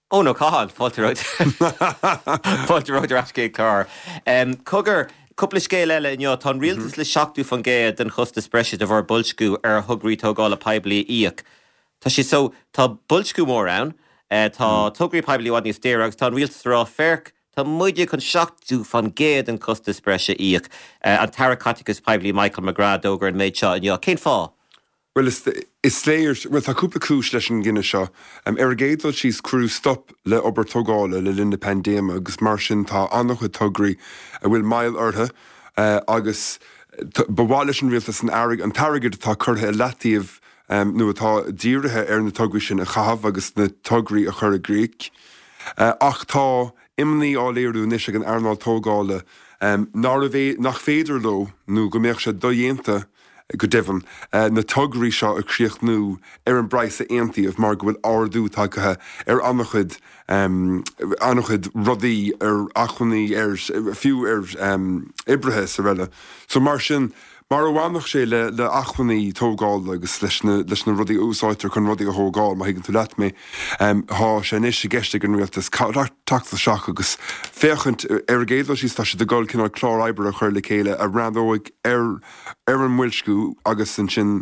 Oh no, Cahan, Faulty Road. Faulty Road Rashgate car. Cugger, couple of scale eile in your ton realtas le shocked fan gay than justice pressure of our bulchku hugry tog all a pibly eek. Ta she so ta bulchku more round, ta tugry pibly what is dear, ta realtas raw ferk. Tá muide chun seachtú fan géad an costas breise íoc an Taracaticus pibly Michael McGrath Dogar and méid seo an jo. Cén fá? Well, is sléir, well, tá cúpla cúis leis an gine seo. Géadol she's crew stop le ober togála le linn pandéma agus mar sin tá annach a tugraí a bhfuil mail ortha agus bháil leis an rialtas an airg an tarigid tá curtha latíomh nu atá díirithe na tugraí sin a chahabh agus na tugraí a chur a Gríoch. Ach tá imní áléirú níos an airnáil tógála nach féidir lo nó go méoch sé dhéanta go devan na tugraí seo a críocht nó an braise aontaíomh mar go bhfuil ardú tagathe annachchuid rudaí achhunaí fiú ibrithe sa bheile. So mar sin mar bhhainach sé le achhunaí tógáil agus leis na rudaí úsáitir chun rudaí a thógáil má higann tú leat mé há sé níos sé geiste an rialtas tata seach agus féchant géadal sí tá sé de gáil cinál chlár aibre a chuir le chéile a randóig ar an mhuilscú agus an sin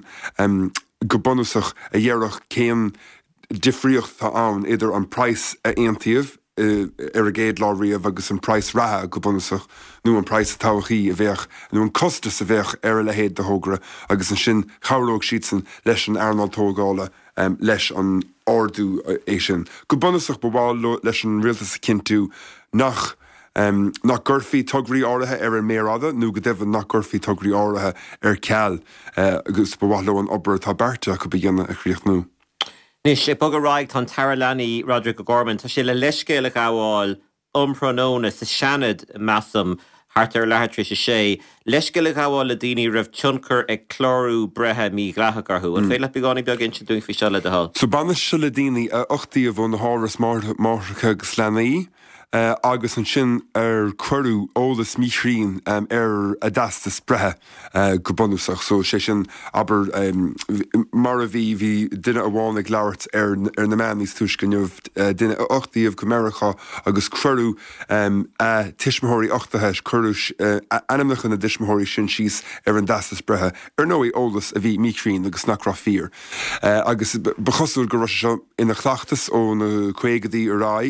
go bunúsach a dhéarach céim difriocht tá ann idir an price a aontaíomh a géad láiríomh agus an price ratha go bunúsach nó an price táhachaí a bheith nó an costas a bheith ar le héad de thógra agus an sin charóg siadsan leis an airnáil tógála leis an ardú é sin. Go bunúsach bháil leis an rialtas a cintú nach gurfií tugraí áirithe ar an mérada nó go deimhin nach gurfií tugraí áirithe ar ceall agus bháil le an obair tá berta go bíonna a chríocht nó. Nis sé bog a raig tan Taralani Roderick O'Gorman tá sé le leiscéile gáháil umprónóna sa seanad massam hartar lehartri sé leiscéile gáháil le daoine raibh tionchar ag chlórú brethe mí grathagarthú an féile beána beag in sin dúing fi seile de hall. So banis se le daoine a 8 bhn na háras marthacha agus leanaí agus an sin cuirú ólas míthrín ar a dastas brethe go bunúsach so sé sin aber mar a bhí duine a bháin ag leabhart ar na meanníos tuiscinneamh duine a 8 go America agus cuirú tiismothirí 8 chuirúis animnach na dismothirí sin síos ar an dastas brethe ar nóí ólas a bhí míthrín agus nach rathír agus bechosúil go raibh seo ina chleachtas ó na chuigadaí ará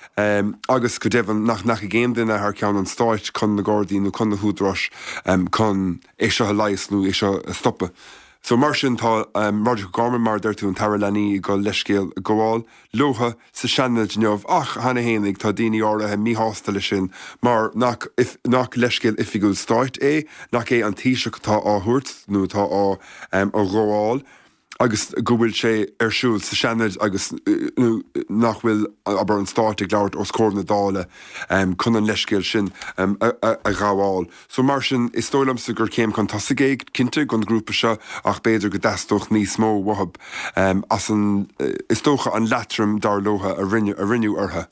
agus go deimhin nach a géim duine ar ceann an stáit chun na Gardaí nó chun na húdras chun é seo leios nó é seo stoppe. So mar sin tá Roderick O'Gorman mar d'irtú an Taralani go leiscéal goháil lotha sa seanad neamh ach hana héananig tá daoine áirithe míthástal sin mar nach leiscéal ifigúil stáit nach é an tíiseach tá áthúirt nó tá á gháil agus go bhfuil sé arsúil sa seanad agus nach bhfuil aber an stáit ag leabhart os cór na dála chun an leiscéil sin a gháháil. So mar sin is tólamsa gur céim chun tasagéig cinnte gon grúpa seo ach beidir go deastóch níos mó wahab as an is tócha an letrim dar lotha a rinneú ortha.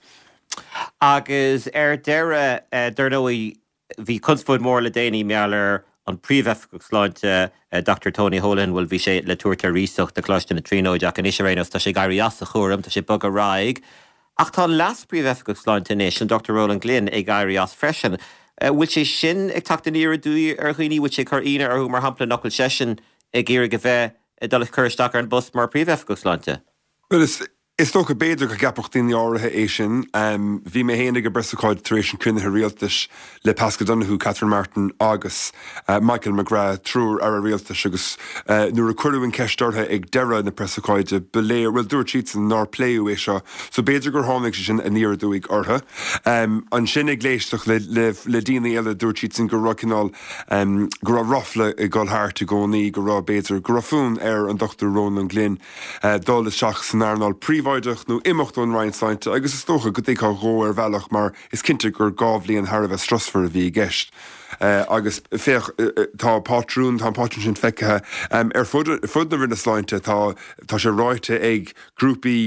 Agus deire dúirí bhí cunsfud mór le déanaí meallar an príomhefgus sláinte Dr. Tony Holan bhfuil bhí sé le túirta ríocht de cloiste na tríó Jack an Isrénos tá sé gairí as a chóram tá sé bag a raig. Ach tá las príomhefgus sláinte inis an Dr. Roland Glynn ag gairí as freisin. Bhfuil sé sin ag tata níir dúí ar chuoine bhfuil sé chuíine ar mar hampla nocil sesin ag ggéir go bheith dul chuirteach ar an bus mar príomhefgus sláinte. Well, is tó go béidir go gapach daoine áirithe é sin bhí mé héananig go bresaáid taréis an crunnithe rialtas le Pascal Donoghue, Catherine Martin agus Michael McGrath trúr ar a rialtas agus nuair a cuireann ceistartha ag deire na bresaáide beléir bhfuil dúirt siad san ná pléú é seo so béidir gur tháinig sin a níor dúigh ortha an sin ag léisteach le daoine eile dúirt siad san go racinál go raibh rafla i gáilthart a gcónaí go raibh béidir go raibh fún ar an Dr. Roland Glynn dul seach san airnáil príomhaideach nó imimecht ón Reinsteinte agus is tócha go dtí cá ró ar bhealach mar is cinnte gur gábhlíon Harbh strasfar a bhí gceist. Agus féch tá pátrún tá pátrún sin feice ar fud na rinne sláinte tá sé ráite ag grúpaí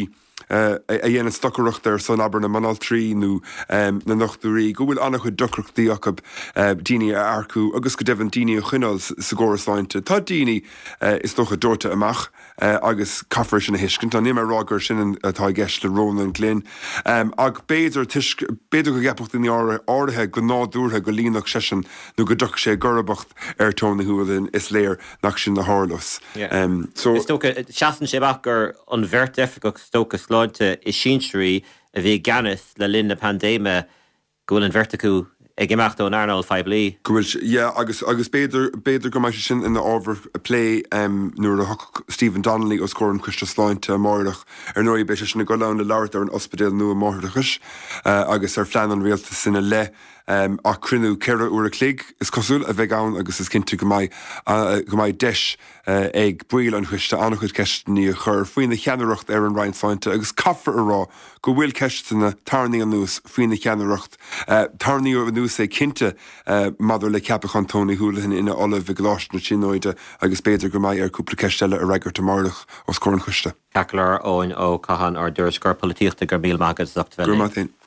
a dhéana stocarucht ar san aber na manal trí nó na nachtúí, go bhfuil annach chu docrachtaí acab daoine a arcú, agus go dehann daoine a chuineáil sa gcórasláinte. Tá daoine is docha dúirta amach agus caafar sin na hiiscint, tá nimar rágur sin atá gceist le Róna an Glynn. Ag béidir go gceapacht in áirithe go nádúrtha go líonach sesin nó go duch sé gurbacht ar tóna thuúilin is léir nach sin na hálas. Seaan sé bach gur an bhirt efigach stocha sláinte is sinstrí a bhí ganas le linn na pandéime gohfuil an bhirrtaú ag imeachta an Arnold Feibli. Agus béidir go mai sin in the ábhar a play nuair a thuc Stephen Donnelly ó scóir an Christa sláinte máireach ar nuair bé sin na go lán le leabhart ar an ospidéal nua máireachas agus ar phlean an réalta sinna le a crinú ceire uair a clig is cosúil a bheith ann agus is cinnte go maiid deis ag buil an chuiste annach chud ceistení a chur faoin na cheanaireacht ar an Rheinsáinte agus caafar ará go bhfuil ceistena tarnaí an nús faoin na cheanaireacht tarnaí ó nús é cinnte madidir le ceapachan Tony Holohan ina olah bh gláisna sinóide agus béidir go maiid ar cúpla ceisteile a reigart amárach ó scóir an chuiste. Cacalar óin ó cahan ar dúras gur políochta gur míl mágad Gur Martin.